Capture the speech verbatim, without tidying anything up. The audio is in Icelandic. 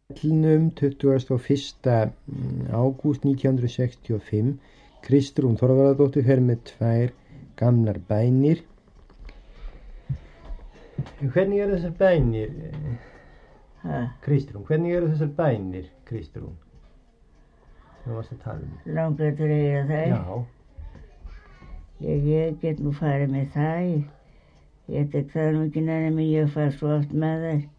Helnum tuttugasta og fyrsta ágúst nítján hundruð sextíu og fimm. Kristrún Þorvarðardóttir fer með tvær gamlar bænir. Hvernig eru þessar bænir, Ha, Kristrún? Hvernig eru þessar bænir, Kristrún? Þú varst að tala um. langar til að heyra það? Já. Ég, ég get nú farið með það. Ég, ég tek það nú ekki nefnum, ég fær svo oft með þær.